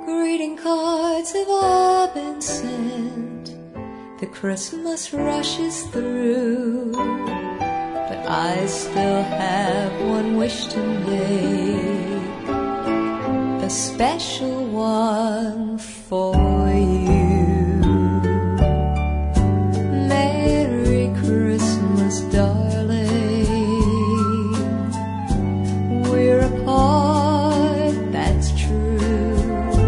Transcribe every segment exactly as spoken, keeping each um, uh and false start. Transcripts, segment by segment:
Greeting cards have all been sent, the Christmas rushes through, but I still have one wish to make, a special one for you. Merry Christmas, darling. We're apart, that's true,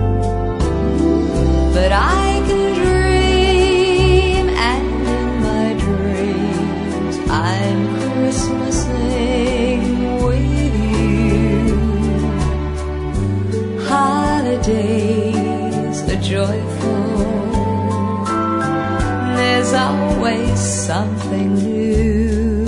but I can dream, and in my dreams I'm Christmasing with you. Holidays are joyful, there's always something new,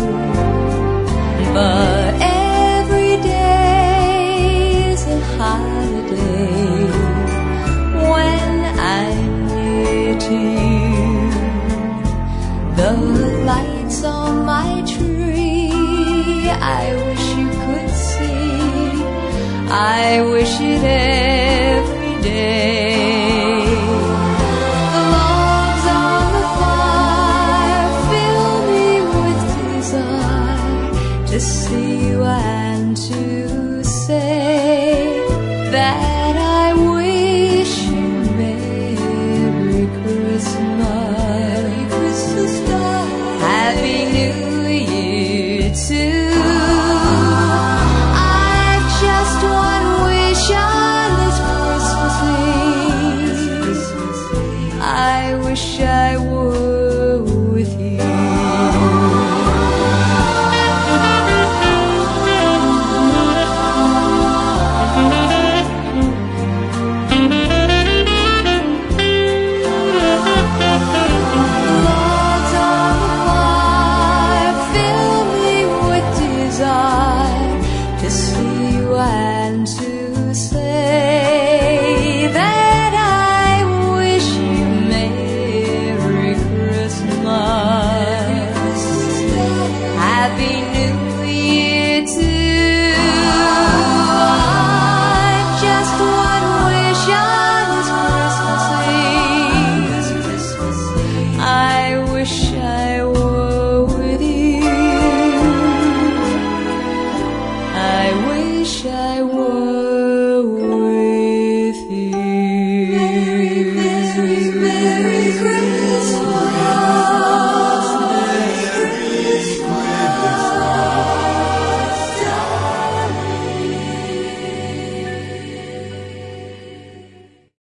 but every day's a holiday when I'm near to you. The lights on my tree, I wish you could see, I wish it every day.